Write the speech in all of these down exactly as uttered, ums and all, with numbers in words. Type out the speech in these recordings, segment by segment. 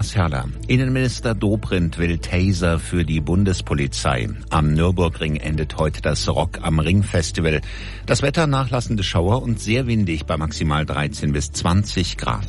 Thomas Herrler. Innenminister Dobrindt will Taser für die Bundespolizei. Am Nürburgring endet heute das Rock am Ring Festival. Das Wetter nachlassende Schauer und sehr windig bei maximal dreizehn bis zwanzig Grad.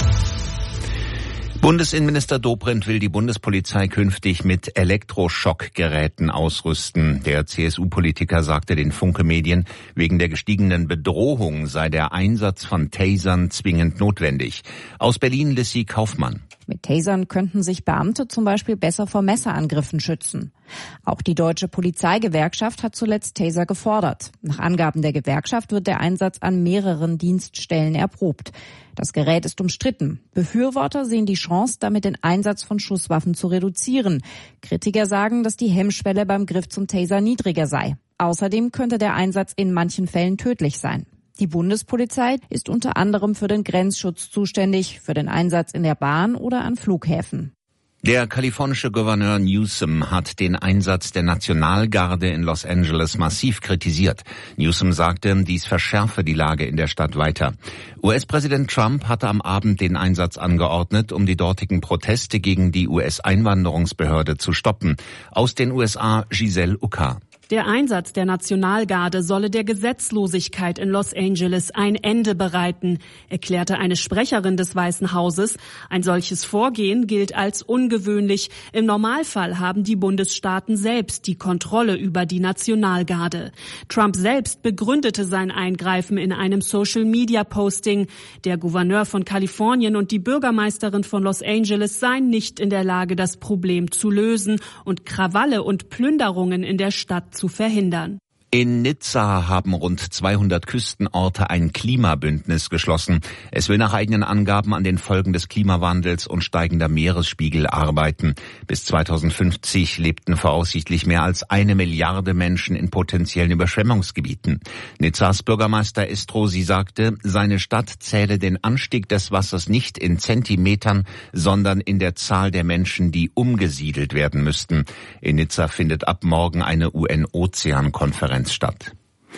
Bundesinnenminister Dobrindt will die Bundespolizei künftig mit Elektroschockgeräten ausrüsten. Der C S U-Politiker sagte den Funke-Medien, wegen der gestiegenen Bedrohung sei der Einsatz von Tasern zwingend notwendig. Aus Berlin Lissy Kaufmann. Mit Tasern könnten sich Beamte zum Beispiel besser vor Messerangriffen schützen. Auch die Deutsche Polizeigewerkschaft hat zuletzt Taser gefordert. Nach Angaben der Gewerkschaft wird der Einsatz an mehreren Dienststellen erprobt. Das Gerät ist umstritten. Befürworter sehen die Chance, damit den Einsatz von Schusswaffen zu reduzieren. Kritiker sagen, dass die Hemmschwelle beim Griff zum Taser niedriger sei. Außerdem könnte der Einsatz in manchen Fällen tödlich sein. Die Bundespolizei ist unter anderem für den Grenzschutz zuständig, für den Einsatz in der Bahn oder an Flughäfen. Der kalifornische Gouverneur Newsom hat den Einsatz der Nationalgarde in Los Angeles massiv kritisiert. Newsom sagte, dies verschärfe die Lage in der Stadt weiter. U S-Präsident Trump hatte am Abend den Einsatz angeordnet, um die dortigen Proteste gegen die U S-Einwanderungsbehörde zu stoppen. Aus den U S A Giselle Ucker. Der Einsatz der Nationalgarde solle der Gesetzlosigkeit in Los Angeles ein Ende bereiten, erklärte eine Sprecherin des Weißen Hauses. Ein solches Vorgehen gilt als ungewöhnlich. Im Normalfall haben die Bundesstaaten selbst die Kontrolle über die Nationalgarde. Trump selbst begründete sein Eingreifen in einem Social-Media-Posting. Der Gouverneur von Kalifornien und die Bürgermeisterin von Los Angeles seien nicht in der Lage, das Problem zu lösen und Krawalle und Plünderungen in der Stadt zu verhindern. In Nizza haben rund zweihundert Küstenorte ein Klimabündnis geschlossen. Es will nach eigenen Angaben an den Folgen des Klimawandels und steigender Meeresspiegel arbeiten. Bis zweitausendfünfzig lebten voraussichtlich mehr als eine Milliarde Menschen in potenziellen Überschwemmungsgebieten. Nizzas Bürgermeister Estrosi sagte, seine Stadt zähle den Anstieg des Wassers nicht in Zentimetern, sondern in der Zahl der Menschen, die umgesiedelt werden müssten. In Nizza findet ab morgen eine U N-Ozeankonferenz statt.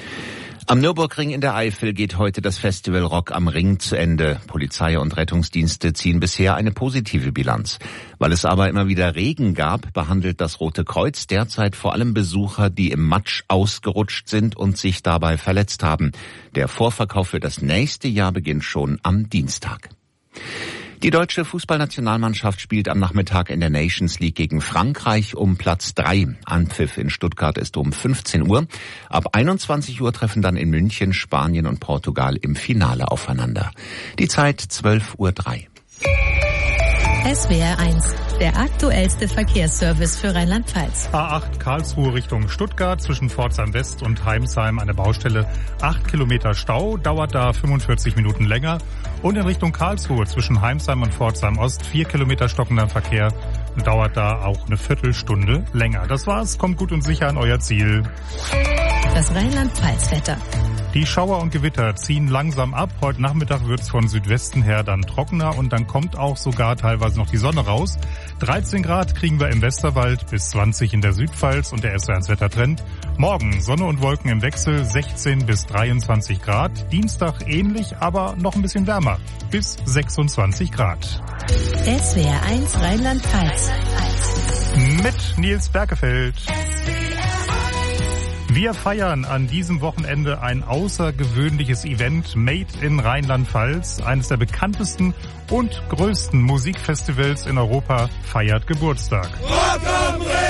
Am Nürburgring in der Eifel geht heute das Festival Rock am Ring zu Ende. Polizei und Rettungsdienste ziehen bisher eine positive Bilanz. Weil es aber immer wieder Regen gab, behandelt das Rote Kreuz derzeit vor allem Besucher, die im Matsch ausgerutscht sind und sich dabei verletzt haben. Der Vorverkauf für das nächste Jahr beginnt schon am Dienstag. Die deutsche Fußballnationalmannschaft spielt am Nachmittag in der Nations League gegen Frankreich um Platz drei. Anpfiff in Stuttgart ist um fünfzehn Uhr. Ab einundzwanzig Uhr treffen dann in München Spanien und Portugal im Finale aufeinander. Die Zeit zwölf Uhr drei. S W R eins, der aktuellste Verkehrsservice für Rheinland-Pfalz. A acht Karlsruhe Richtung Stuttgart, zwischen Pforzheim West und Heimsheim an der Baustelle. acht Kilometer Stau, dauert da fünfundvierzig Minuten länger. Und in Richtung Karlsruhe, zwischen Heimsheim und Pforzheim Ost, vier Kilometer stockender Verkehr, dauert da auch eine Viertelstunde länger. Das war's, kommt gut und sicher an euer Ziel. Das Rheinland-Pfalz-Wetter. Die Schauer und Gewitter ziehen langsam ab. Heute Nachmittag wird's von Südwesten her dann trockener und dann kommt auch sogar teilweise noch die Sonne raus. dreizehn Grad kriegen wir im Westerwald, bis zwanzig in der Südpfalz und der S W R eins Wettertrend. Morgen Sonne und Wolken im Wechsel, sechzehn bis dreiundzwanzig Grad. Dienstag ähnlich, aber noch ein bisschen wärmer, bis sechsundzwanzig Grad. S W R eins Rheinland-Pfalz. Mit Nils Berkefeld. Wir feiern an diesem Wochenende ein außergewöhnliches Event Made in Rheinland-Pfalz. Eines der bekanntesten und größten Musikfestivals in Europa feiert Geburtstag. Rock am Ring!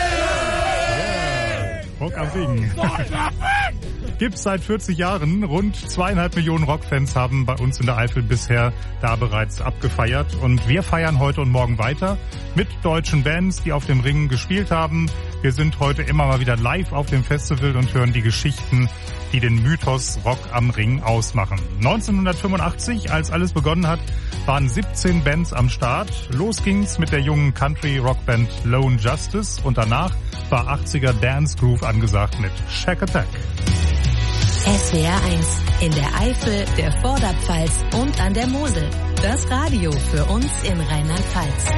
Yeah. Rock am Ring. Gibt's seit vierzig Jahren. Rund zweieinhalb Millionen Rockfans haben bei uns in der Eifel bisher da bereits abgefeiert. Und wir feiern heute und morgen weiter mit deutschen Bands, die auf dem Ring gespielt haben. Wir sind heute immer mal wieder live auf dem Festival und hören die Geschichten, die den Mythos Rock am Ring ausmachen. neunzehnhundertfünfundachtzig, als alles begonnen hat, waren siebzehn Bands am Start. Los ging's mit der jungen Country-Rockband Lone Justice und danach war achtziger Dance Groove angesagt mit Shack Attack. S W R eins in der Eifel, der Vorderpfalz und an der Mosel. Das Radio für uns in Rheinland-Pfalz.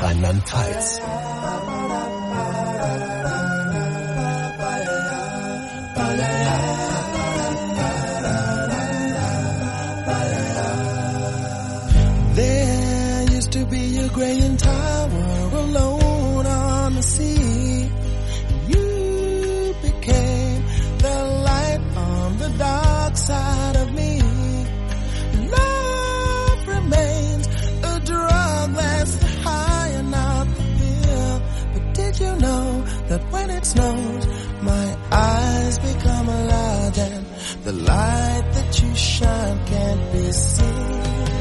Rheinland-Pfalz. There used to be a graying tower alone on the sea. You became the light on the dark side of me. Love remains a drug that's the high and not the pill. But did you know that when it snows, my eyes become large and the light that you shine can't be seen?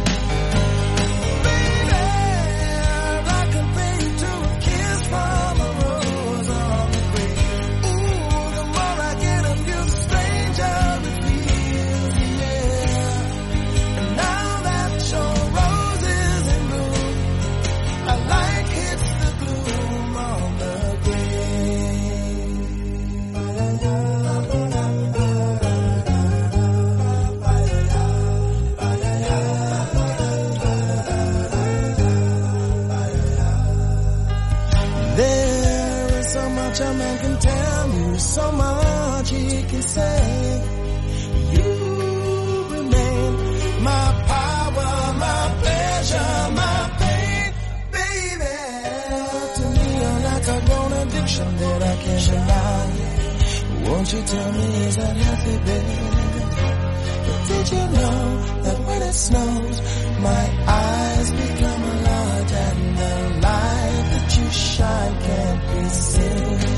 A man can tell you so much he can say. You remain my power, my pleasure, my pain, baby. To me you're like a grown addiction that I can't deny. Won't you tell me, is that healthy, baby? But did you know that when it snows, my eyes become large and the light that you shine can't be seen?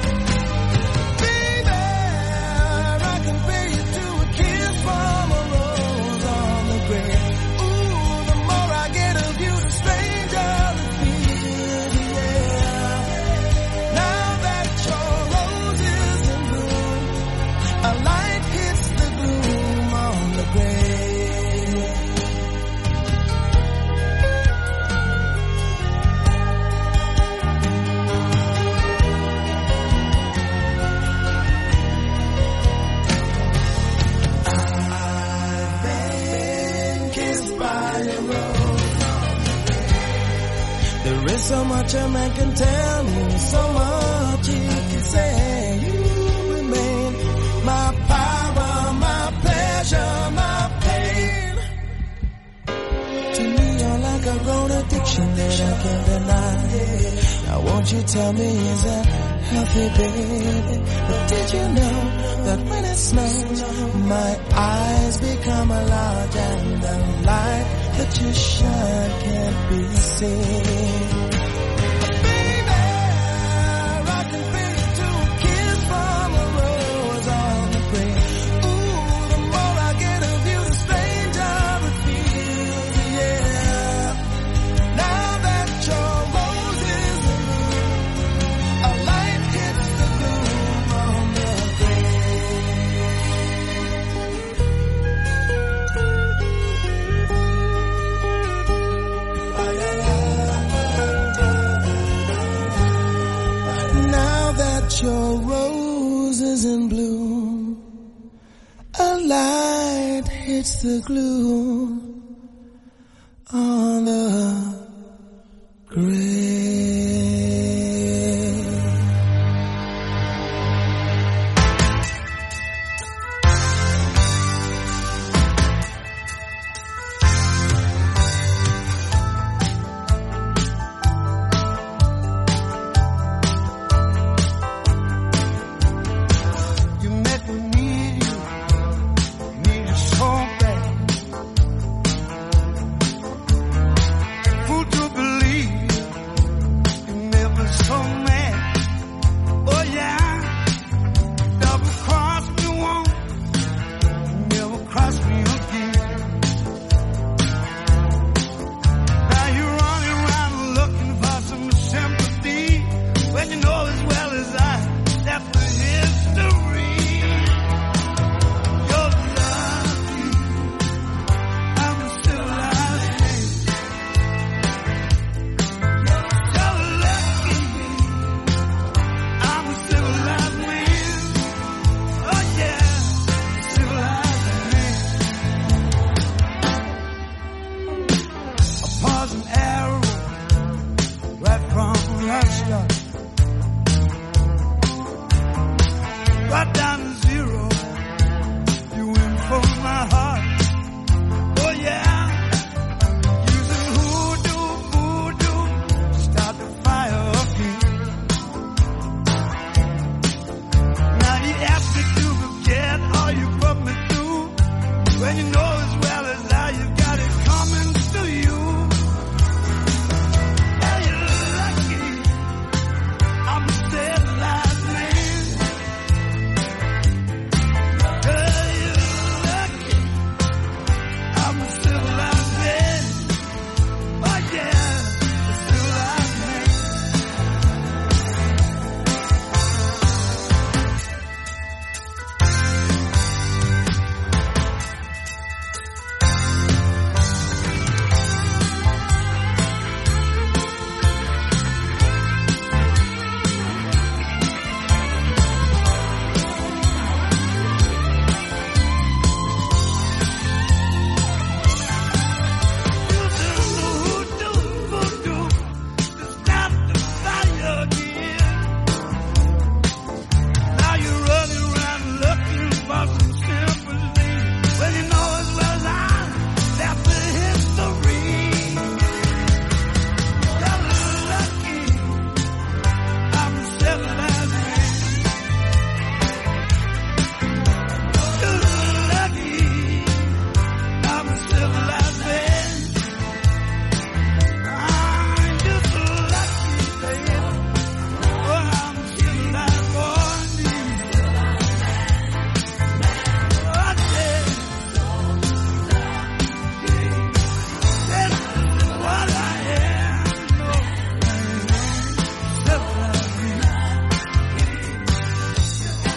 So much a man can tell me, so much he can say. You remain my power, my pleasure, my pain. To me you're like a grown addiction that I can't deny. Now won't you tell me, is that healthy, baby? But did you know that when it snows, my eyes become large and the light that you shine can't be seen? Your roses in bloom, a light hits the glue on the grave.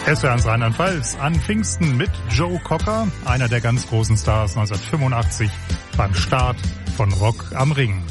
S W R eins Rheinland-Pfalz an Pfingsten mit Joe Cocker, einer der ganz großen Stars neunzehnhundertfünfundachtzig beim Start von Rock am Ring.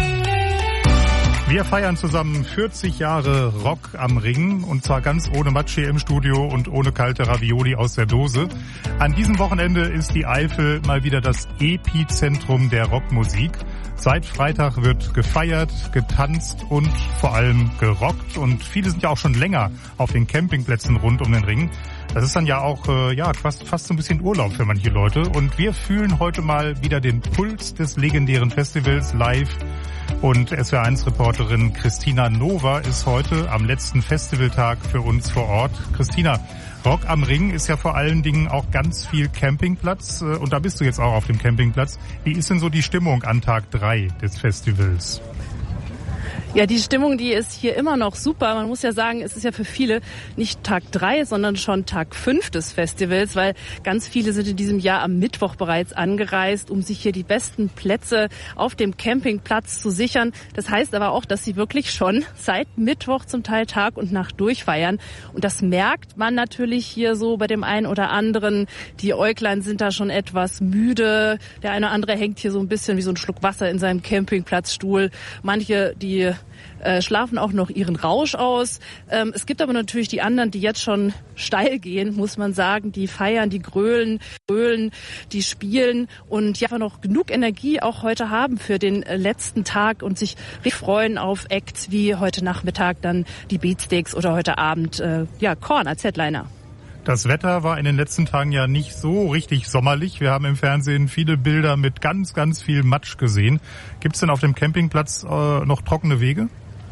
Wir feiern zusammen vierzig Jahre Rock am Ring und zwar ganz ohne Matsche im Studio und ohne kalte Ravioli aus der Dose. An diesem Wochenende ist die Eifel mal wieder das Epizentrum der Rockmusik. Seit Freitag wird gefeiert, getanzt und vor allem gerockt und viele sind ja auch schon länger auf den Campingplätzen rund um den Ring. Das ist dann ja auch äh, ja fast, fast so ein bisschen Urlaub für manche Leute und wir fühlen heute mal wieder den Puls des legendären Festivals live. Und S W R eins Reporterin Christina Nova ist heute am letzten Festivaltag für uns vor Ort. Christina, Rock am Ring ist ja vor allen Dingen auch ganz viel Campingplatz und da bist du jetzt auch auf dem Campingplatz. Wie ist denn so die Stimmung an Tag drei des Festivals? Ja, die Stimmung, die ist hier immer noch super. Man muss ja sagen, es ist ja für viele nicht Tag drei, sondern schon Tag fünf des Festivals, weil ganz viele sind in diesem Jahr am Mittwoch bereits angereist, um sich hier die besten Plätze auf dem Campingplatz zu sichern. Das heißt aber auch, dass sie wirklich schon seit Mittwoch zum Teil Tag und Nacht durchfeiern. Und das merkt man natürlich hier so bei dem einen oder anderen. Die Äuglein sind da schon etwas müde. Der eine oder andere hängt hier so ein bisschen wie so ein Schluck Wasser in seinem Campingplatzstuhl. Manche, die Äh, schlafen auch noch ihren Rausch aus. Ähm, es gibt aber natürlich die anderen, die jetzt schon steil gehen, muss man sagen. Die feiern, die grölen, grölen, die spielen und ja, einfach noch genug Energie auch heute haben für den äh, letzten Tag und sich richtig freuen auf Acts wie heute Nachmittag dann die Beatsteaks oder heute Abend äh, ja Korn als Headliner. Das Wetter war in den letzten Tagen ja nicht so richtig sommerlich. Wir haben im Fernsehen viele Bilder mit ganz, ganz viel Matsch gesehen. Gibt es denn auf dem Campingplatz äh, noch trockene Wege?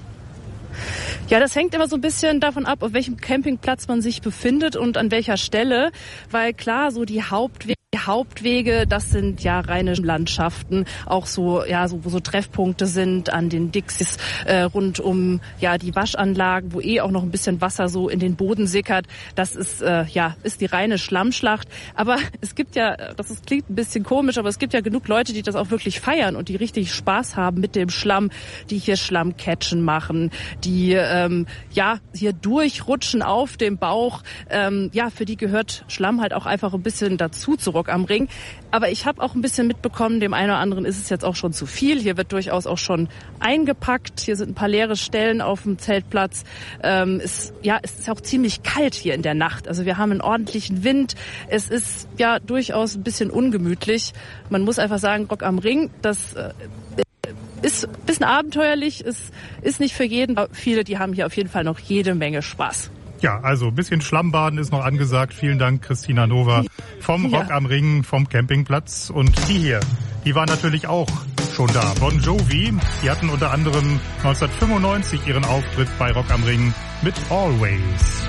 Ja, das hängt immer so ein bisschen davon ab, auf welchem Campingplatz man sich befindet und an welcher Stelle. Weil klar, so die Hauptwege, die Hauptwege, das sind ja reine Landschaften, auch so, ja, so, wo so Treffpunkte sind an den Dixies, äh, rund um, ja, die Waschanlagen, wo eh auch noch ein bisschen Wasser so in den Boden sickert. Das ist, äh, ja, ist die reine Schlammschlacht. Aber es gibt ja, das ist, klingt ein bisschen komisch, aber es gibt ja genug Leute, die das auch wirklich feiern und die richtig Spaß haben mit dem Schlamm, die hier Schlammcatchen machen, die, ähm, ja, hier durchrutschen auf dem Bauch. Ähm, ja, für die gehört Schlamm halt auch einfach ein bisschen dazu zu Rock am Ring. Aber ich habe auch ein bisschen mitbekommen, dem einen oder anderen ist es jetzt auch schon zu viel. Hier wird durchaus auch schon eingepackt. Hier sind ein paar leere Stellen auf dem Zeltplatz. Ähm, ist, ja, es ist auch ziemlich kalt hier in der Nacht. Also wir haben einen ordentlichen Wind. Es ist ja durchaus ein bisschen ungemütlich. Man muss einfach sagen, Rock am Ring, das äh, ist ein bisschen abenteuerlich, ist, ist nicht für jeden. Aber viele, die haben hier auf jeden Fall noch jede Menge Spaß. Ja, also ein bisschen Schlammbaden ist noch angesagt. Vielen Dank, Christina Nova vom Rock am Ring, vom Campingplatz. Und die hier, die war natürlich auch schon da. Bon Jovi, die hatten unter anderem neunzehnhundertfünfundneunzig ihren Auftritt bei Rock am Ring mit Always.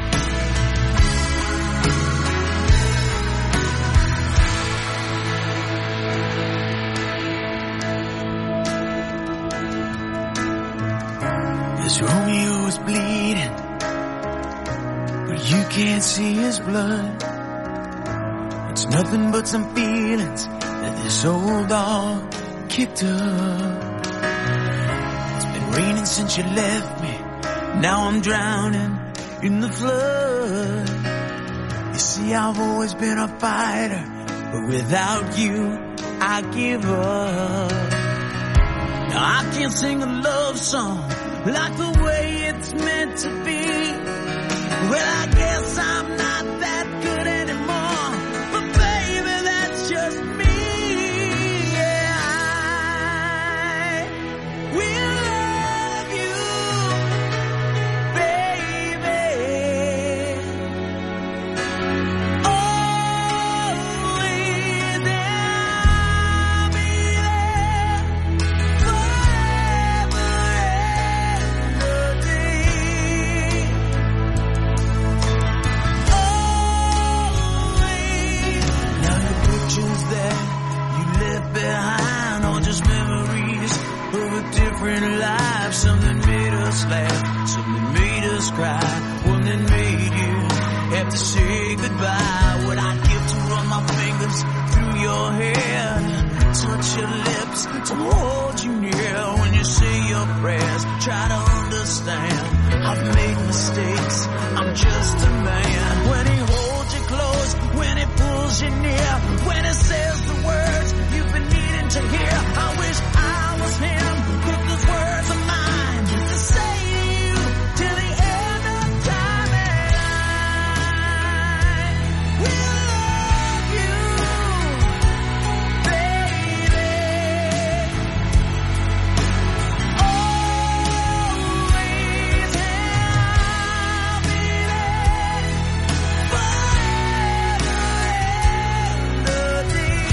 This Romeo is bleeding, but you can't see his blood. It's nothing but some feelings that this old dog kicked up. It's been raining since you left me, now I'm drowning in the flood. You see, I've always been a fighter, but without you, I give up. Now I can't sing a love song like the way it's meant to be. Well, I guess I'm not that good anymore, but baby, that's just me. Yeah, I will love you, baby. Always, I'll be there forever and a day. Always. Now the pictures that you left behind are just memories of a different life. Something made us laugh, something made us cry, one that made you have to say goodbye. What I'd give to run my fingers through your hair, touch your lips, to hold you near when you say your prayers. Try to understand, I've made mistakes, I'm just a man. When he holds you close, when he pulls you near, when he says the words you've been needing to hear. I wish I was him, but those words are mine to say to you till the end of time. And I will love you, baby, always have me there, forever and a day.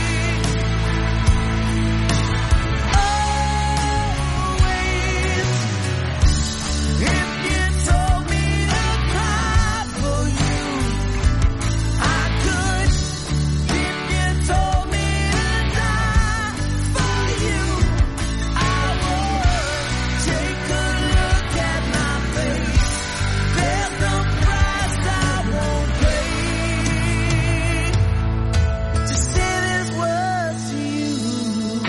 If you told me to cry for you, I could. If you told me to die for you, I would. Take a look at my face. There's no price I won't pay to say these words to you.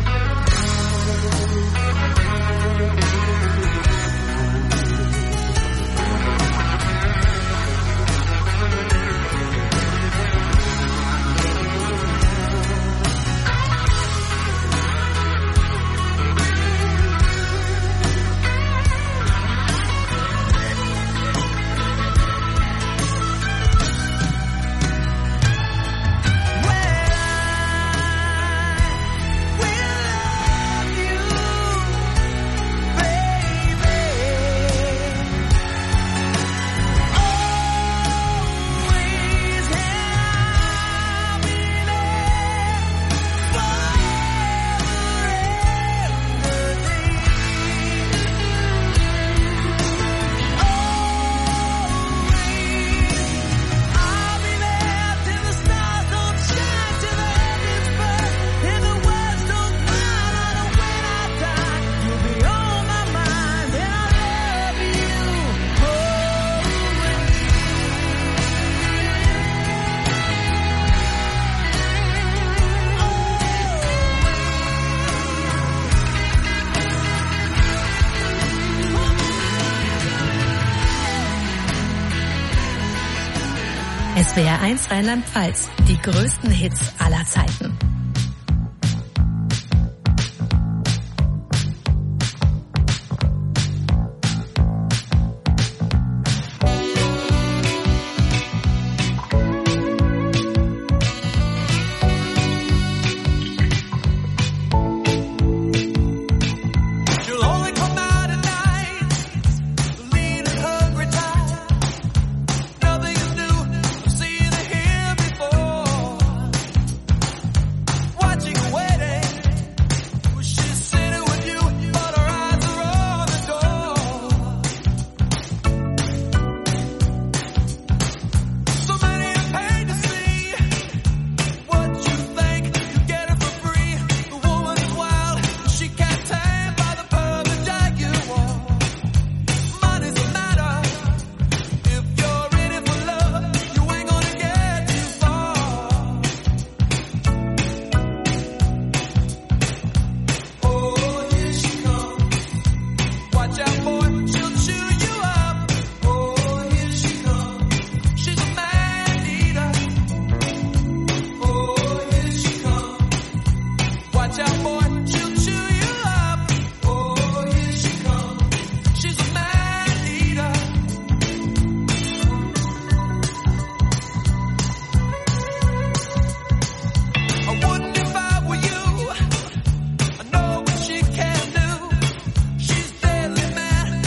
S W R eins Rheinland-Pfalz, die größten Hits aller Zeiten. You'll only come out at night, lean and hungry, tired. Nothing is new, I've seen it here before. Watching and waiting, she's sitting with you, but her eyes are on the door. So many are paid to see what you think you get it for free. The woman is wild, she can't tame by the perfect jaguar. Money's the matter. If you're in it for love, you ain't gonna get too far. Oh, here she comes. Watch out, boy, she'll chew you up. Oh, here she comes. She's a man eater. Oh, here she comes. Watch out, boy, she'll chew you up. Oh, here she comes. She's a man eater. I wouldn't if I were you. I know what she can do. She's deadly mad,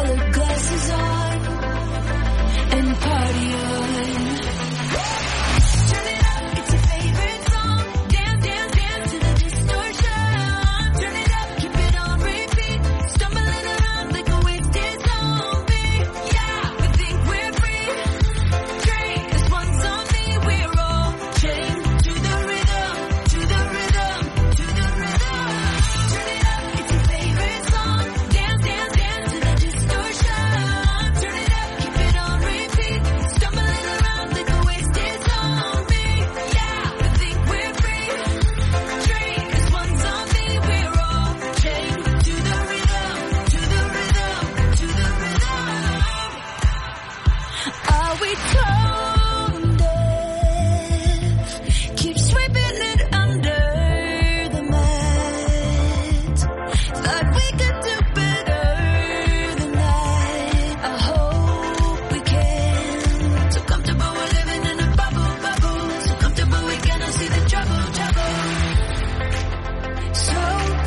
rose-colored glasses on and party on. Turn it up, it's your favorite song. Dance, dance, dance to the distortion. Turn it up, keep it on repeat. Stumbling around like a wasted zombie. Yeah, we think we're free. Drink, this one's on me. We're all chained to the rhythm, to the rhythm, to the rhythm. Turn it up, it's your favorite song. Dance, dance, dance to the distortion. Turn it up, keep it on repeat. Stumbling around like a wasted zombie. Yeah, we think we're free. Drink, this one's on me. We're all chained to the rhythm, to the rhythm, to the rhythm. Are we tone deaf? Keep sweeping it under the mat. Thought we could do better than that. I hope we can. So comfortable we're living in a bubble, bubble. So comfortable we cannot see the trouble, trouble. So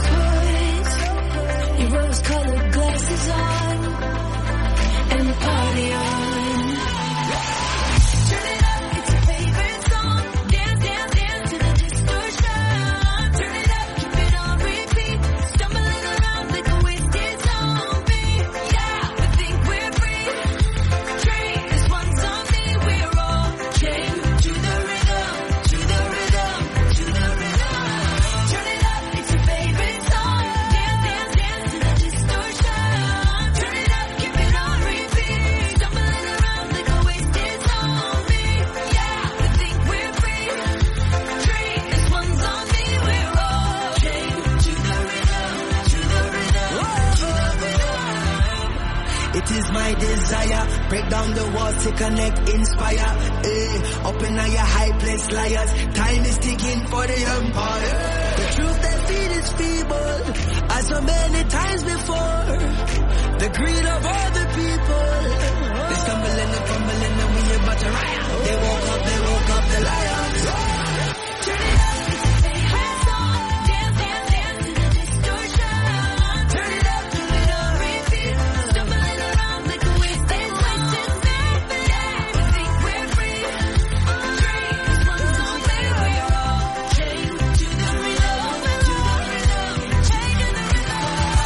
put your rose-colored glasses on and party on. Turn it up, it's your favorite song. Dance, dance, dance to the distortion. Turn it up, keep it on repeat. Stumbling around like a wasted zombie. Yeah, we think we're free. Drink, this one's on me. We're all chained to the rhythm, to the rhythm, to the rhythm. Turn it up, it's your favorite song. Dance, dance, dance to the distortion. Turn it up, keep it on repeat. Stumbling around like a wasted zombie. Yeah, we think we're free. Drink, this one's on me. We're all chained to the rhythm, to the rhythm, to the rhythm. It is my desire, break down the walls to connect, inspire. Eh, up in your high place, liars. Time is ticking for the empire. The truth they feed is feeble, as so many times before. The greed of other people. They stumble and they fumble and then we about to riot. They woke up, they woke up, the liars. Turn it up, it's your favorite song. Dance, dance, dance to the distortion. Turn it up, keep it on repeat. Stumbling around like a wasted zombie. Yeah, we think we're free. Drink, this one's on me. We're all chained to the rhythm, to the rhythm, chained to the rhythm.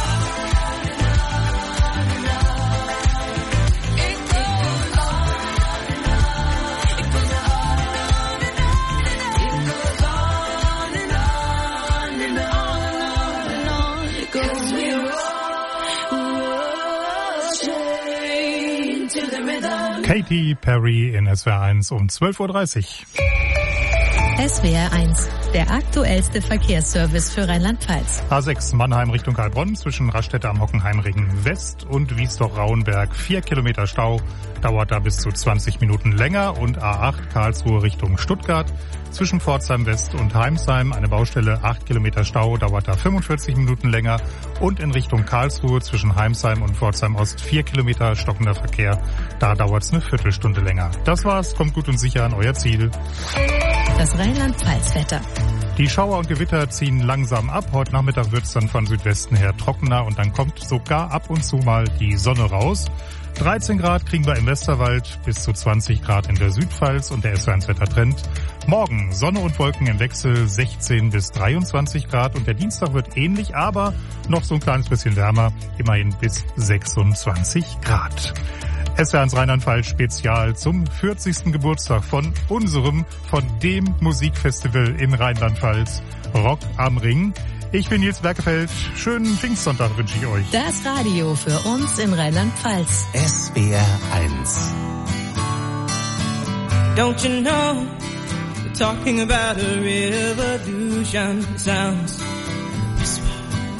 It goes on and on. It goes on and on and on and on. It goes on and on and on and on. It goes, we're all chained to the rhythm. Katy Perry in S W R eins um zwölf Uhr dreißig. S W R eins, der aktuellste Verkehrsservice für Rheinland-Pfalz. A sechs Mannheim Richtung Heilbronn zwischen Raststätte am Hockenheimring West und Wiesdorf-Rauenberg. Vier Kilometer Stau, dauert da bis zu zwanzig Minuten länger. Und A acht Karlsruhe Richtung Stuttgart zwischen Pforzheim West und Heimsheim. Eine Baustelle, acht Kilometer Stau, dauert da fünfundvierzig Minuten länger. Und in Richtung Karlsruhe zwischen Heimsheim und Pforzheim Ost vier Kilometer stockender Verkehr. Da dauert es eine Viertelstunde länger. Das war's, kommt gut und sicher an euer Ziel. Das Rheinland-Pfalz-Wetter. Die Schauer und Gewitter ziehen langsam ab. Heute Nachmittag wird es dann von Südwesten her trockener und dann kommt sogar ab und zu mal die Sonne raus. dreizehn Grad kriegen wir im Westerwald, bis zu zwanzig Grad in der Südpfalz und der S W R eins Wettertrend. Morgen Sonne und Wolken im Wechsel, sechzehn bis dreiundzwanzig Grad und der Dienstag wird ähnlich, aber noch so ein kleines bisschen wärmer, immerhin bis sechsundzwanzig Grad. S W R eins Rheinland-Pfalz Spezial zum vierzigsten Geburtstag von unserem, von dem Musikfestival in Rheinland-Pfalz, Rock am Ring. Ich bin Nils Berkefeld. Schönen Pfingstsonntag wünsche ich euch. Das Radio für uns in Rheinland-Pfalz. S W R eins. Don't you know, we're talking about a revolution. It sounds like a whisper.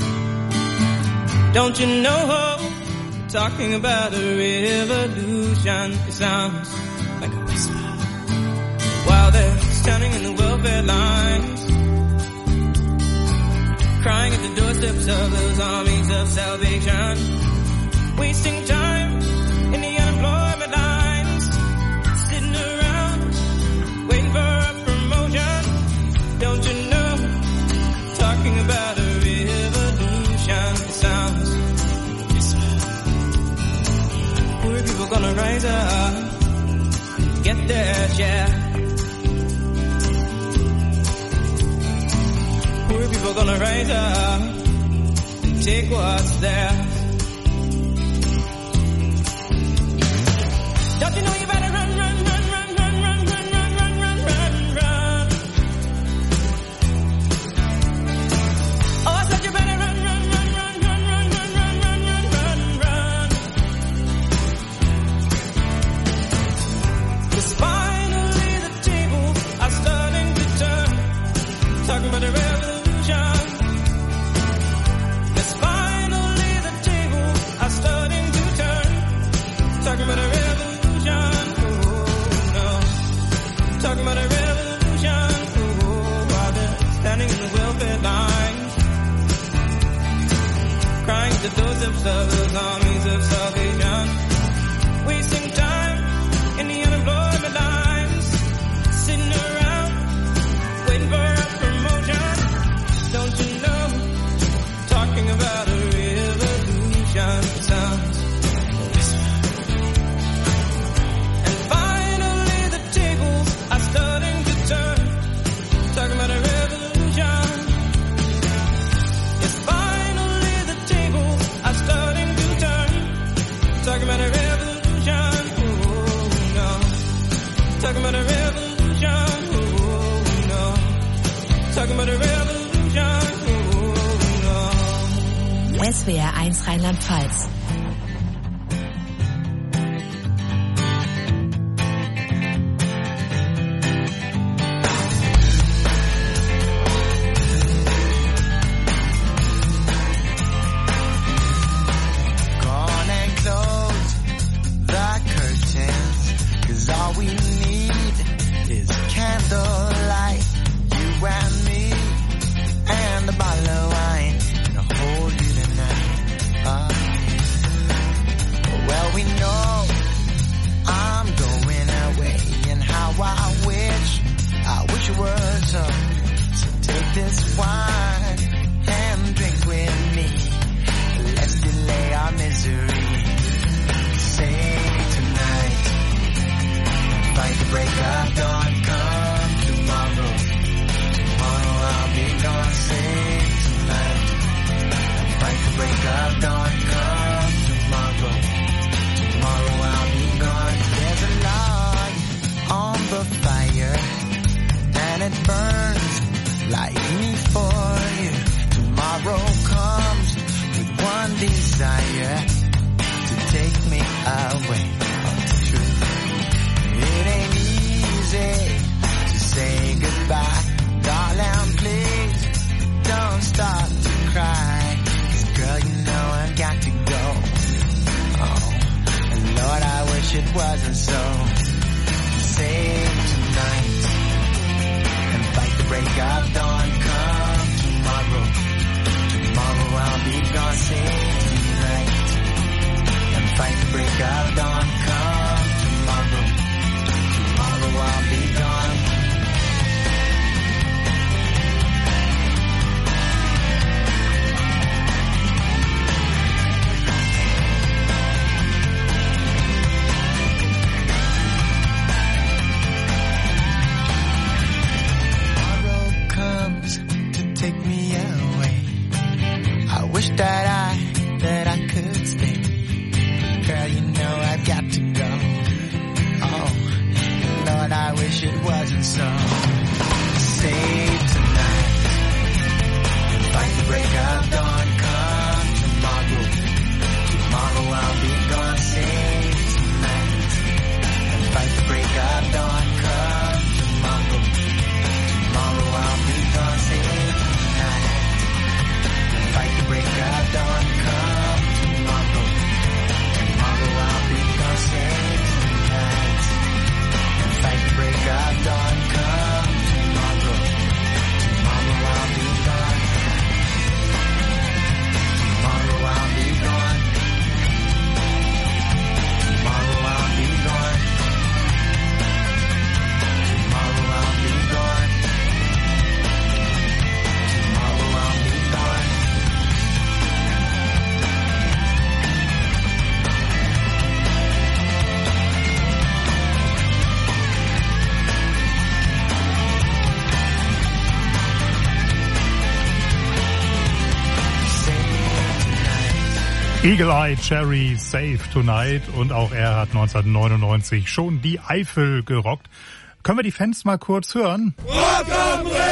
Don't you know, we're talking about a revolution. It sounds like a whisper. While they're standing in the welfare lines, crying at the doorsteps of those armies of salvation, wasting time in the unemployment lines, sitting around waiting for a promotion. Don't you know, talking about a revolution, it sounds like a whisper. people gonna rise up, get their share? Poor people gonna rise up, take what's theirs. Don't you know you better run, run, run, run, run, run, run, run, run, run, run, run. Oh, I said you better run, run, run, run, run, run, run, run, run, run, run, run. 'Cause finally the tables are starting to turn. Talking about the revolution. 'Cause finally the tables are starting to turn. Talking about a revolution. Talking about a revolution, oh, while they're standing in the welfare lines, crying to those of those armies of salvation, wasting time in the unemployment lines, sitting around, waiting for a promotion. Don't you know, talking about a revolution sounds. Talking about a revolution. Yes, finally the tables are starting to turn. Talking about a revolution. Oh, no. Talking about a revolution. Oh, no. Talking about a revolution. Oh, no. S W R eins Rheinland-Pfalz. Fight the break of dawn, come Eagle Eye Cherry, Save Tonight. Und auch er hat neunzehnhundertneunundneunzig schon die Eifel gerockt. Können wir die Fans mal kurz hören? Rock am Ring!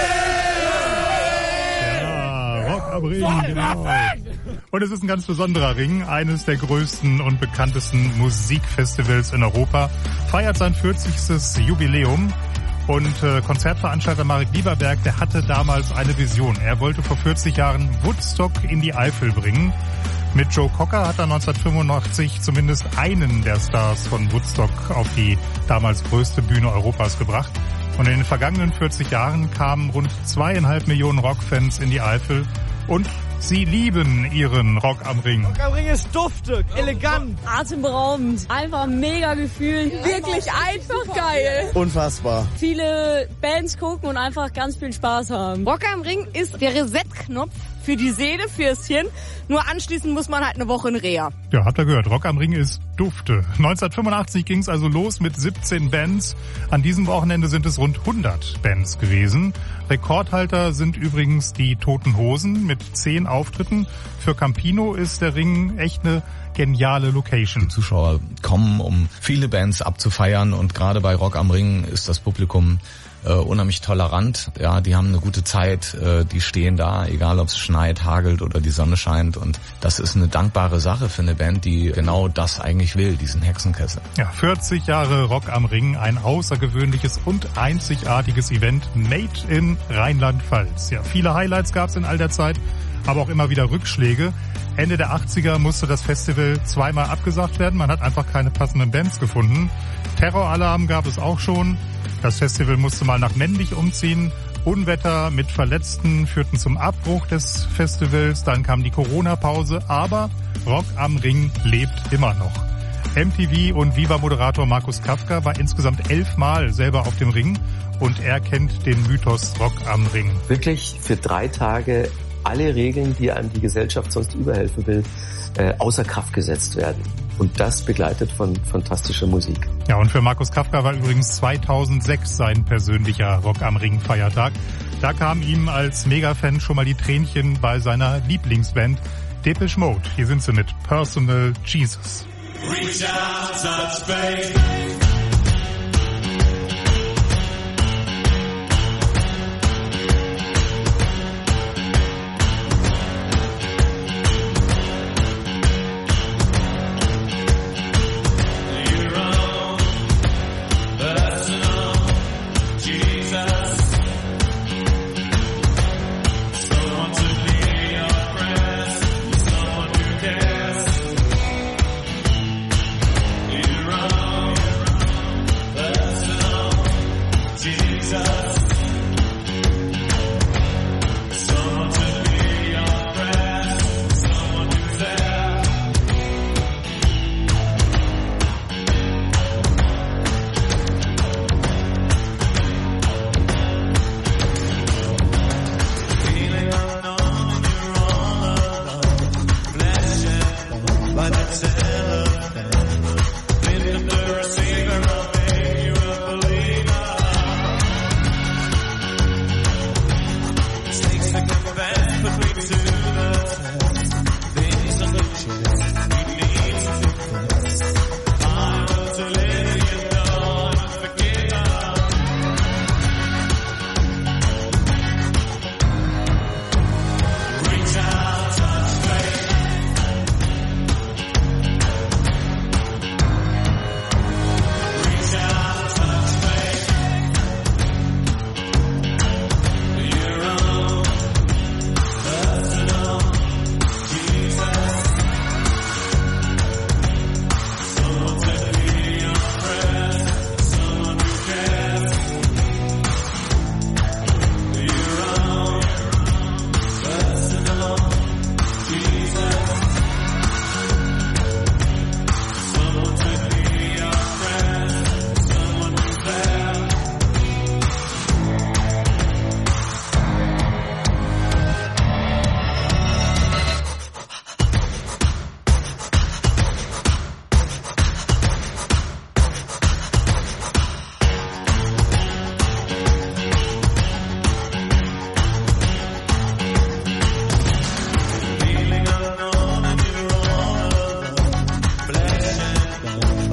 Ja, Rock am Ring, genau. Und es ist ein ganz besonderer Ring. Eines der größten und bekanntesten Musikfestivals in Europa feiert sein vierzigstes Jubiläum. Und äh, Konzertveranstalter Marek Lieberberg, der hatte damals eine Vision. Er wollte vor vierzig Jahren Woodstock in die Eifel bringen. Mit Joe Cocker hat er neunzehnhundertfünfundachtzig zumindest einen der Stars von Woodstock auf die damals größte Bühne Europas gebracht. Und in den vergangenen vierzig Jahren kamen rund zweieinhalb Millionen Rockfans in die Eifel und sie lieben ihren Rock am Ring. Rock am Ring ist duftig, elegant, atemberaubend, einfach mega Gefühl, wirklich einfach geil. unfassbar. Viele Bands gucken und einfach ganz viel Spaß haben. Rock am Ring ist der Reset-Knopf für die Seele, fürs Hirn. Nur anschließend muss man halt eine Woche in Reha. Ja, habt ihr gehört, Rock am Ring ist dufte. neunzehnhundertfünfundachtzig ging es also los mit siebzehn Bands. An diesem Wochenende sind es rund hundert Bands gewesen. Rekordhalter sind übrigens die Toten Hosen mit zehn Auftritten. Für Campino ist der Ring echt eine geniale Location. Die Zuschauer kommen, um viele Bands abzufeiern, und gerade bei Rock am Ring ist das Publikum äh, unheimlich tolerant. Ja, die haben eine gute Zeit, äh, die stehen da, egal ob es schneit, hagelt oder die Sonne scheint, und das ist eine dankbare Sache für eine Band, die genau das eigentlich will, diesen Hexenkessel. Ja, vierzig Jahre Rock am Ring, ein außergewöhnliches und einzigartiges Event made in Rheinland-Pfalz. Ja, viele Highlights gab es in all der Zeit, aber auch immer wieder Rückschläge. Ende der achtziger musste das Festival zweimal abgesagt werden. Man hat einfach keine passenden Bands gefunden. Terroralarm gab es auch schon. Das Festival musste mal nach Mendig umziehen. Unwetter mit Verletzten führten zum Abbruch des Festivals. Dann kam die Corona-Pause. Aber Rock am Ring lebt immer noch. M T V und Viva-Moderator Markus Kafka war insgesamt elfmal selber auf dem Ring. Und er kennt den Mythos Rock am Ring. Wirklich für drei Tage alle Regeln, die einem die Gesellschaft sonst überhelfen will, äh, außer Kraft gesetzt werden. Und das begleitet von fantastischer Musik. Ja, und für Markus Kafka war übrigens zweitausendsechs sein persönlicher Rock am Ring Feiertag. Da kamen ihm als Megafan schon mal die Tränchen bei seiner Lieblingsband Depeche Mode. Hier sind sie mit Personal Jesus. Reach out, touch base.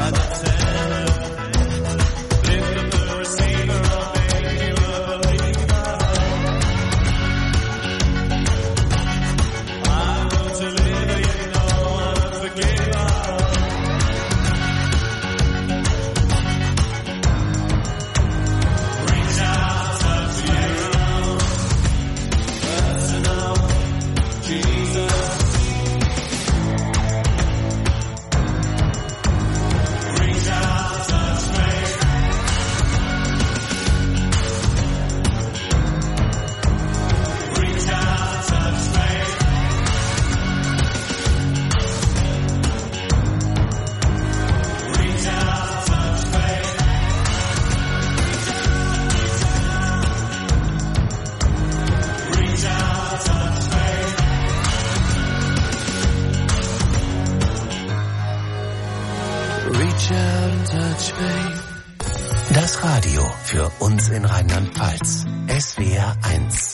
Das Radio für uns in Rheinland-Pfalz. S W R eins.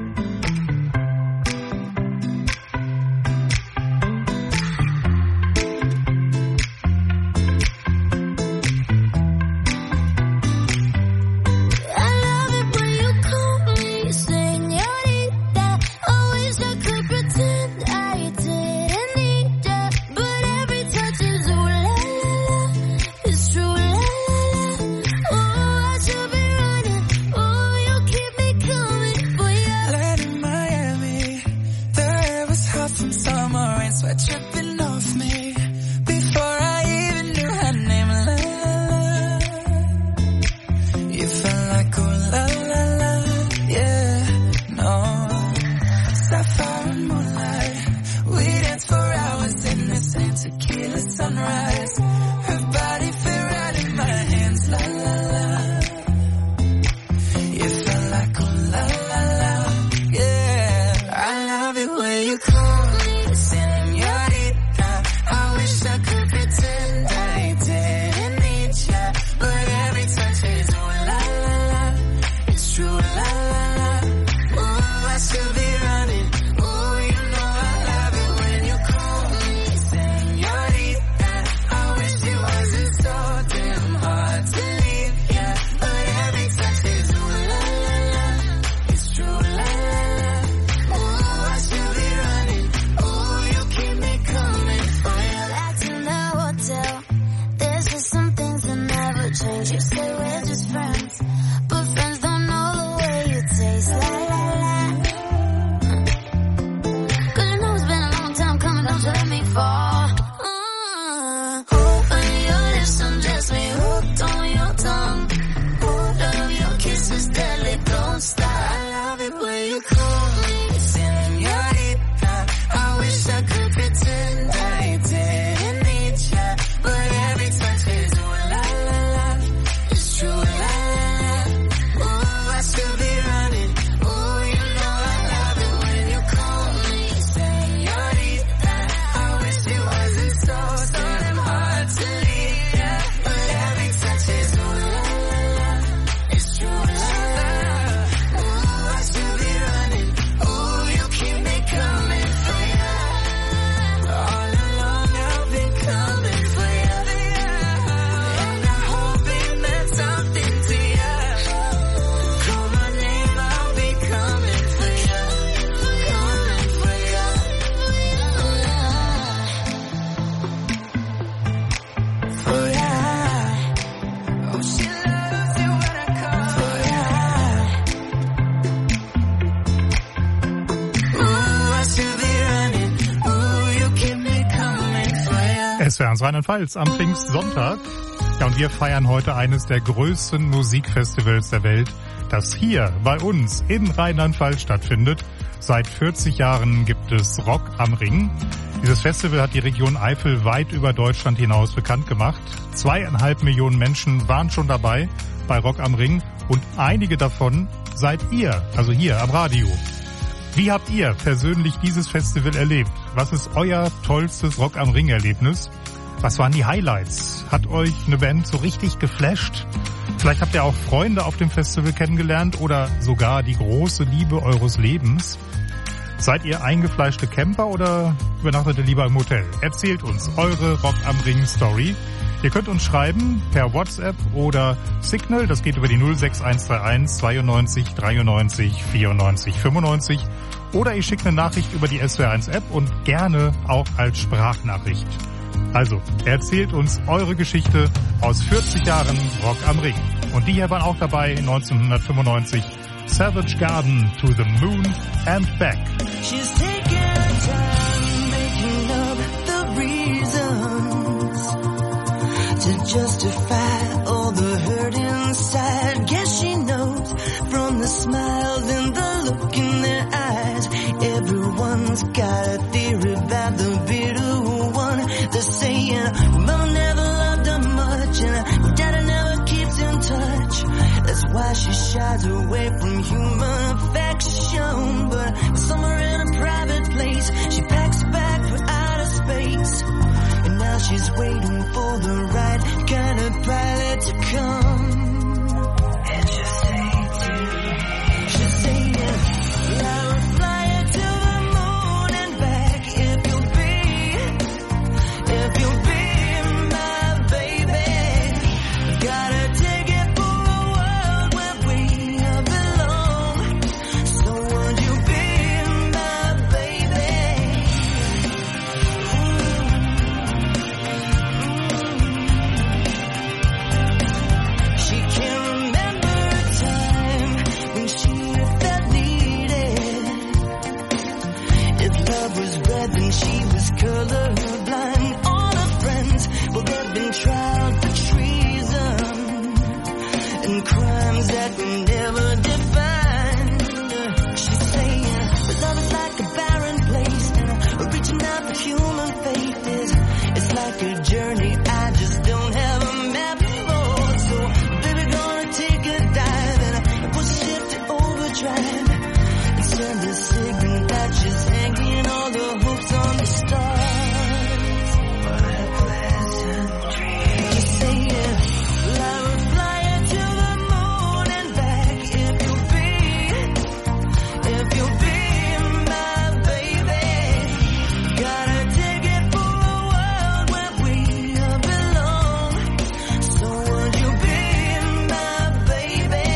S W R eins Rheinland-Pfalz am Pfingstsonntag. Ja, und wir feiern heute eines der größten Musikfestivals der Welt, das hier bei uns in Rheinland-Pfalz stattfindet. Seit vierzig Jahren gibt es Rock am Ring. Dieses Festival hat die Region Eifel weit über Deutschland hinaus bekannt gemacht. Zweieinhalb Millionen Menschen waren schon dabei bei Rock am Ring und einige davon seid ihr, also hier am Radio. Wie habt ihr persönlich dieses Festival erlebt? Was ist euer tollstes Rock am Ring-Erlebnis? Was waren die Highlights? Hat euch eine Band so richtig geflasht? Vielleicht habt ihr auch Freunde auf dem Festival kennengelernt oder sogar die große Liebe eures Lebens. Seid ihr eingefleischte Camper oder übernachtet ihr lieber im Hotel? Erzählt uns eure Rock am Ring Story. Ihr könnt uns schreiben per WhatsApp oder Signal, das geht über die null sechs eins drei eins zweiundneunzig dreiundneunzig vierundneunzig fünfundneunzig, oder ihr schickt eine Nachricht über die S W R eins App und gerne auch als Sprachnachricht. Also, erzählt uns eure Geschichte aus vierzig Jahren Rock am Ring. Und die hier waren auch dabei neunzehnhundertfünfundneunzig. Savage Garden, To the Moon and Back. She's taking her time making up the reasons to justify all the hurt inside. Guess she knows from the smiles and the look in their eyes. Everyone's got a theory about the bitter one. They're saying, Mama never loved her much and Daddy never keeps in touch. That's why she shies away from human affection. But somewhere in a private place, she packs a bag for outer space. And now she's waiting for the right kind of pilot to come. And she'll say to, she'll say, yeah, I will fly her to the moon and back if you'll be, if you'll be my baby. Gotta take it for a world where we belong. So would you be my baby? She can't remember a time when she felt needed. If love was red, then she was colorblind. All her friends, well, they've been tried for treason and crimes that were never defined. She's saying, but love is like a barren place, and reaching out for human faith is, it's like a journey I just don't have a map for. So, baby, gonna take a dive and push the ship to overdrive and send a signal that she's hanging all the hopes on the stars. What a pleasant dream. Just say yeah, I will fly her to the moon and back if you'll be, if you'll be my baby. Gotta take it for a world where we belong. So would you be my baby?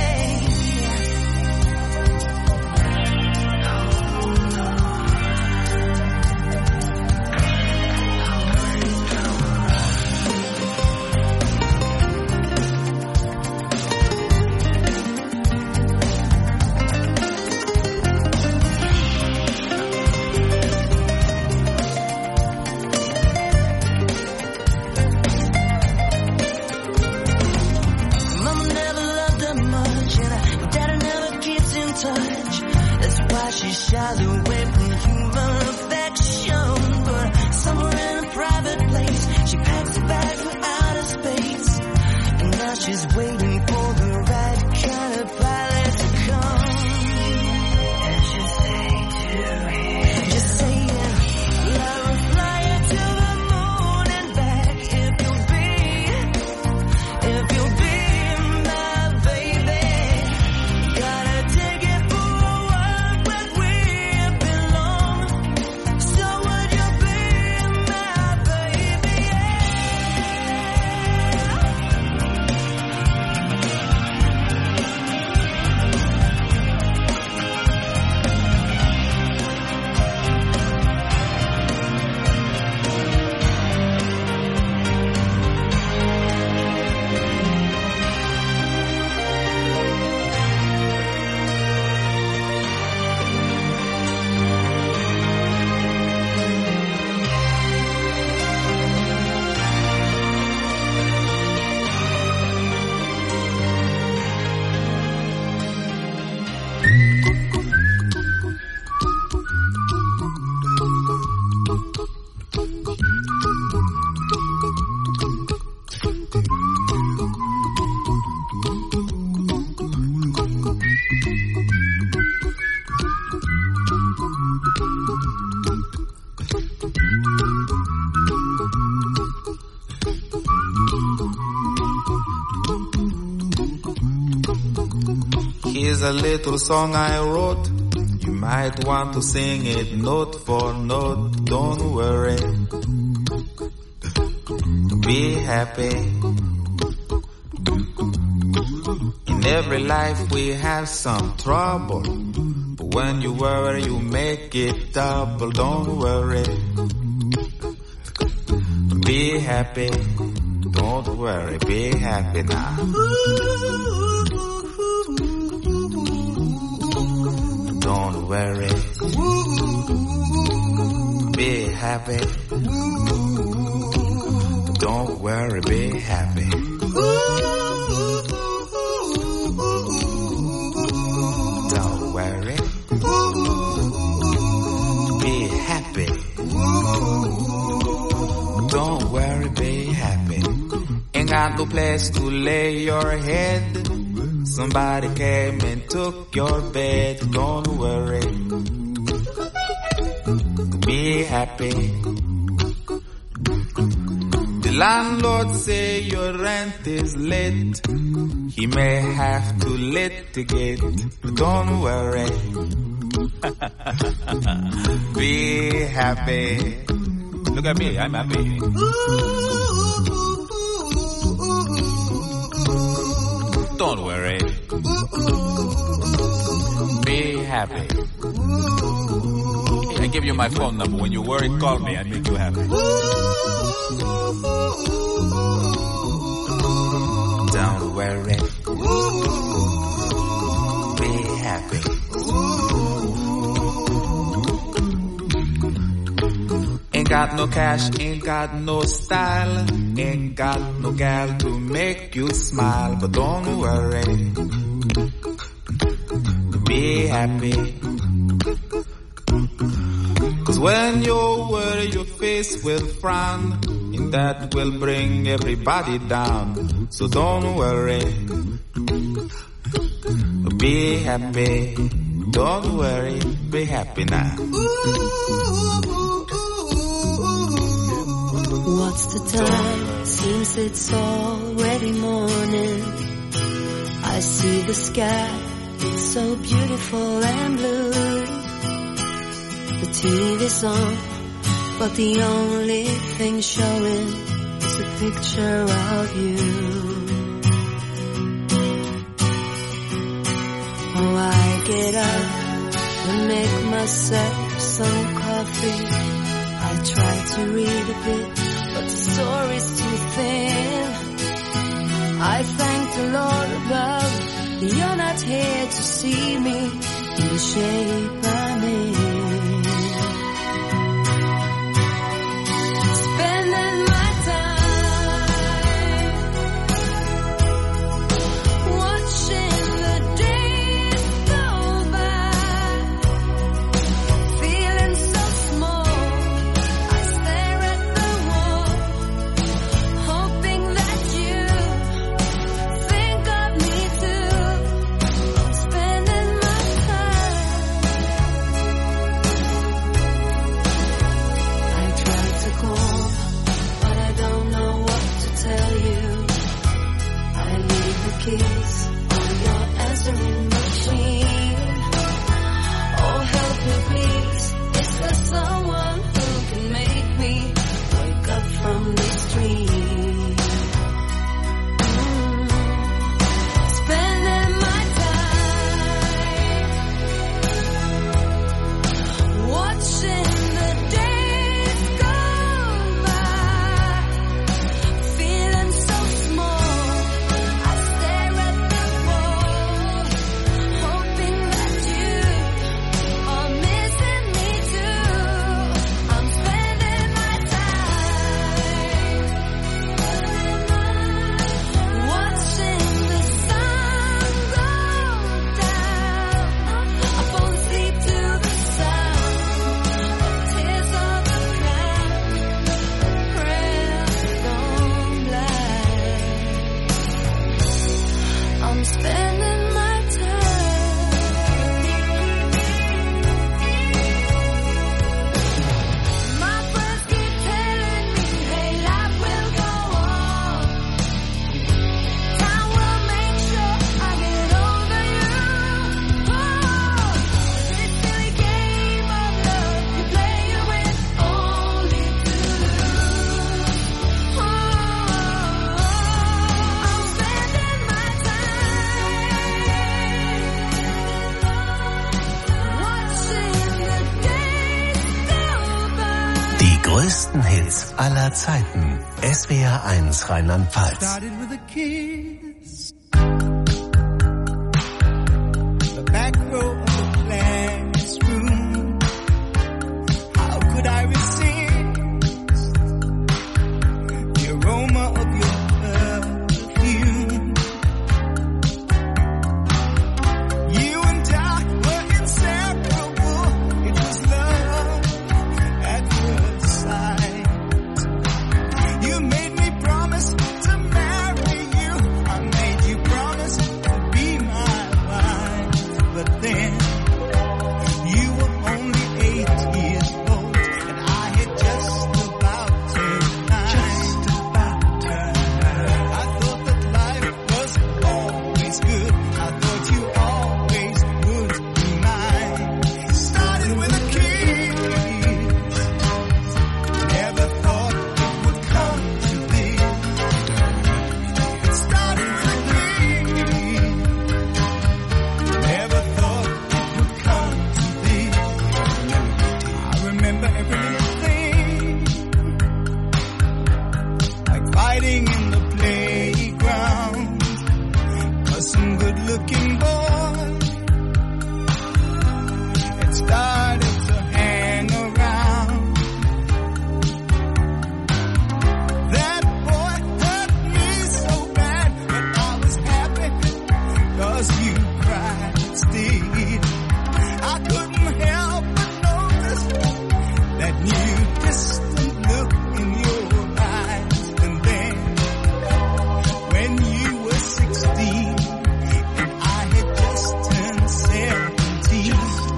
Mama never loved her much, and Daddy never keeps in touch. That's why she shies away from human affection. But somewhere in a private place, she packs a bag for outer space. And now she's waiting for the right kind of pilot to come. And she'll say to him, just say yeah, I will fly her to the moon and back if you'll be, if you'll be my baby. Gotta take it for a world where we belong. So would you be my baby? Here's a little song I wrote. You might want to sing it note for note. Don't worry. be happy. In every life we have some trouble, but when you worry you make it double. Don't worry, be happy. Don't worry, be happy now. Don't worry, be happy. Don't worry, be happy. Don't worry, be happy. Don't worry, be happy. Ain't got no place to lay your head. Somebody came and took your bed. Don't worry, be happy. The landlord say your rent is late. He may have to litigate. Don't worry, be happy. Look at me, I'm happy. Don't worry, be happy. I give you my phone number. When you worry, call me. I make you happy. Don't worry, be happy. Ain't got no cash, ain't got no style, ain't got no gal to make you smile. But don't worry, be happy. Cause when you worry your face will frown, and that will bring everybody down. So don't worry, be happy. Don't worry, be happy now. What's the time? Seems it's already morning. I see the sky, it's so beautiful and blue. The T V's on, but the only thing showing is a picture of you. Oh, I get up and make myself some coffee. I try to read a bit, but the story's too thin. I thank the Lord above, you're not here to see me in the shape I'm in. Spending my time watching the days go by, feeling so small. I stare at the wall, hoping that you think of me too. Spending my time. I try to call, but I don't know what to tell you. I leave the keys on your answering machine. Oh, help me please. Is there someone who can make me wake up from this dream? Mm. Spending my time watching the days go by, feeling so small. I stare at the besten Hits aller Zeiten. S W R eins Rheinland-Pfalz. Started with a kiss. The back row of the classroom. How could I resist the aroma of your perfume? You and I were inseparable. It was love at first sight. You made me promise to marry you. I made you promise to be my wife. But then you were only eight years old, and I had just about turned nine. Just about turned nine. I thought that life was always good. I thought you always would be mine. Started with a kiss. Never thought it would come to this. It started with a kiss. Never thought it would come to this. I remember every little thing, like fighting in the playground, 'cause some good-looking boy had started to hang around. That boy hurt me so bad, but I was happy 'cause you cried instead. I couldn't help but notice that new distant look in your eyes. And then when you were sixteen and I had just turned seventeen,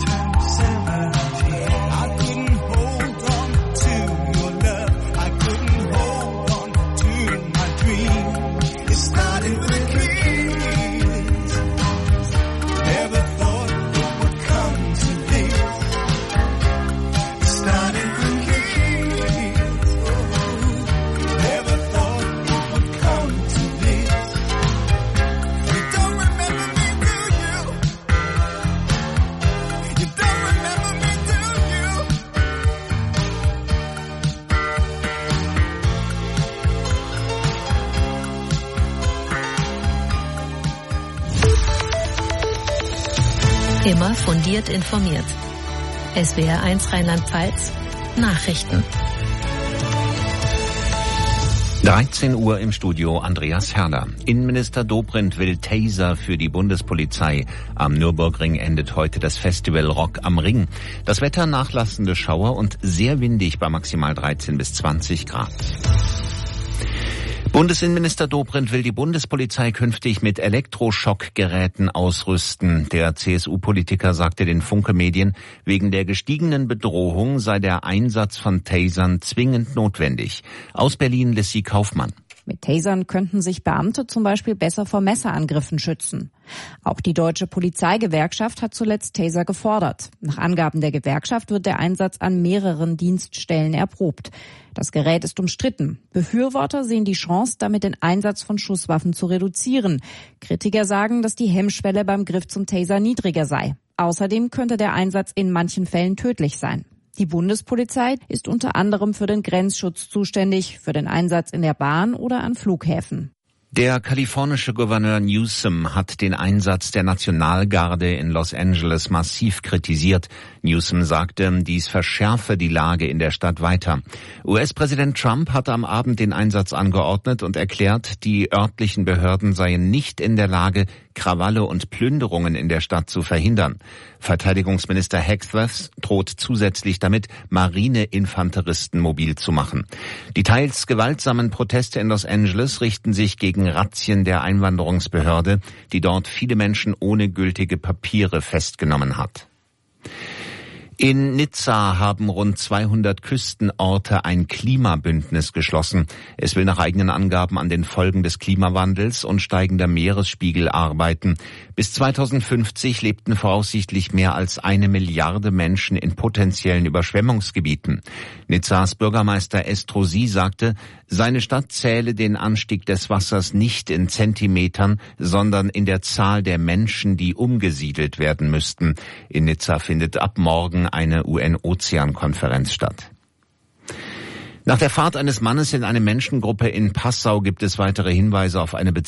I couldn't hold on to your love. I couldn't hold on to my dream. It started with a kiss. Never thought it would come to this. It started with a kiss. Oh, never thought it would come to this. You don't remember me, do you? You don't remember me, do you? Immer fundiert informiert. S W R eins Rheinland-Pfalz Nachrichten. dreizehn Uhr im Studio Andreas Herder. Innenminister Dobrindt will Taser für die Bundespolizei. Am Nürburgring endet heute das Festival Rock am Ring. Das Wetter nachlassende Schauer und sehr windig bei maximal dreizehn bis zwanzig Grad. Bundesinnenminister Dobrindt will die Bundespolizei künftig mit Elektroschockgeräten ausrüsten. Der C S U-Politiker sagte den Funke-Medien, wegen der gestiegenen Bedrohung sei der Einsatz von Tasern zwingend notwendig. Aus Berlin Lissy Kaufmann. Mit Tasern könnten sich Beamte zum Beispiel besser vor Messerangriffen schützen. Auch die deutsche Polizeigewerkschaft hat zuletzt Taser gefordert. Nach Angaben der Gewerkschaft wird der Einsatz an mehreren Dienststellen erprobt. Das Gerät ist umstritten. Befürworter sehen die Chance, damit den Einsatz von Schusswaffen zu reduzieren. Kritiker sagen, dass die Hemmschwelle beim Griff zum Taser niedriger sei. Außerdem könnte der Einsatz in manchen Fällen tödlich sein. Die Bundespolizei ist unter anderem für den Grenzschutz zuständig, für den Einsatz in der Bahn oder an Flughäfen. Der kalifornische Gouverneur Newsom hat den Einsatz der Nationalgarde in Los Angeles massiv kritisiert. Newsom sagte, dies verschärfe die Lage in der Stadt weiter. U S-Präsident Trump hatte am Abend den Einsatz angeordnet und erklärt, die örtlichen Behörden seien nicht in der Lage, Krawalle und Plünderungen in der Stadt zu verhindern. Verteidigungsminister Hexworth droht zusätzlich damit, Marineinfanteristen mobil zu machen. Die teils gewaltsamen Proteste in Los Angeles richten sich gegen Razzien der Einwanderungsbehörde, die dort viele Menschen ohne gültige Papiere festgenommen hat. In Nizza haben rund zweihundert Küstenorte ein Klimabündnis geschlossen. Es will nach eigenen Angaben an den Folgen des Klimawandels und steigender Meeresspiegel arbeiten. Bis zweitausendfünfzig lebten voraussichtlich mehr als eine Milliarde Menschen in potenziellen Überschwemmungsgebieten. Nizzas Bürgermeister Estrosi sagte, seine Stadt zähle den Anstieg des Wassers nicht in Zentimetern, sondern in der Zahl der Menschen, die umgesiedelt werden müssten. In Nizza findet ab morgen eine U N-Ozeankonferenz statt. Nach der Fahrt eines Mannes in eine Menschengruppe in Passau gibt es weitere Hinweise auf eine Beziehung